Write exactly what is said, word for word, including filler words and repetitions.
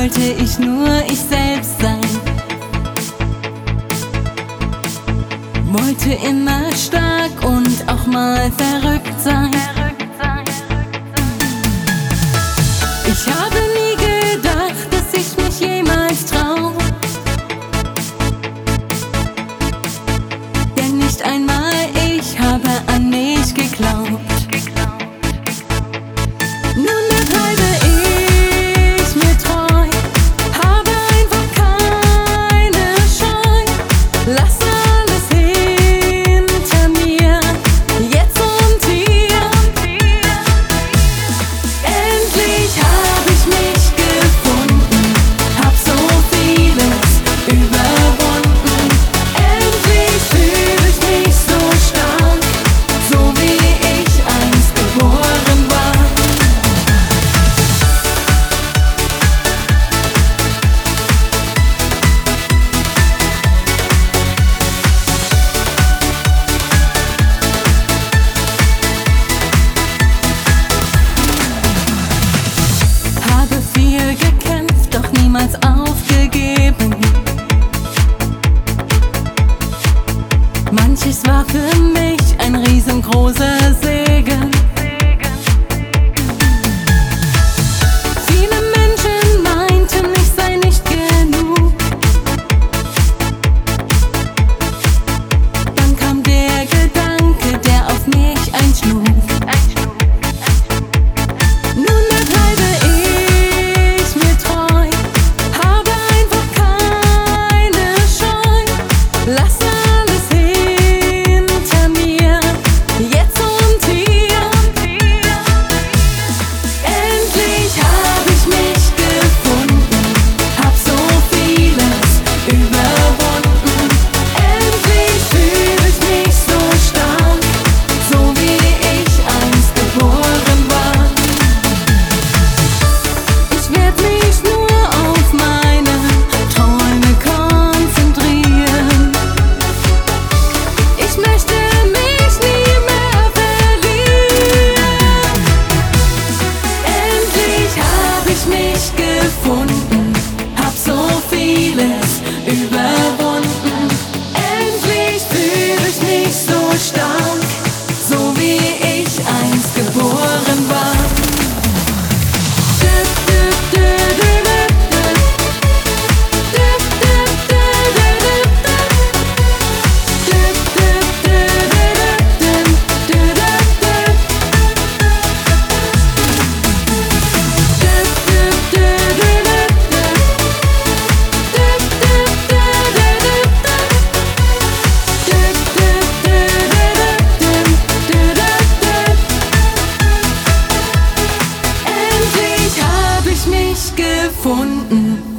wollte ich nur ich selbst sein. Wollte immer stark und auch mal verrückt sein. Ich habe nie gedacht, dass ich mich jemals trau. Denn nicht einmal ich habe an mich geglaubt. Nun bleibe ich mir treu, habe einfach keine Scheu. Lass alles hinter mir, jetzt und hier. Endlich habe ich mich gefunden, hab so vieles überwunden. Endlich fühle ich mich so stark, so wie ich einst geboren war. Habe viel gekämpft, doch niemals aufgegeben. Manches war für mich ein riesengroßer Segen. Viele Menschen meinten, ich sei nicht genug. Dann kam der Gedanke, der auf mich einschlug. Nun bleibe ich mir treu, habe einfach keine Scheu. Lass alles hinter mir, jetzt und hier. Endlich habe ich mich gefunden, hab so vieles überwunden. Endlich fühle ich mich so stark, so wie ich einst geboren war. Ich werd mich nur auf meine Träume konzentrieren. Ich möchte mich nie mehr verlieren. Endlich habe ich mich gefunden, hab so vieles überwunden. Endlich fühle ich mich so stark, so wie ich einst geboren war. Endlich habe ich mich gefunden.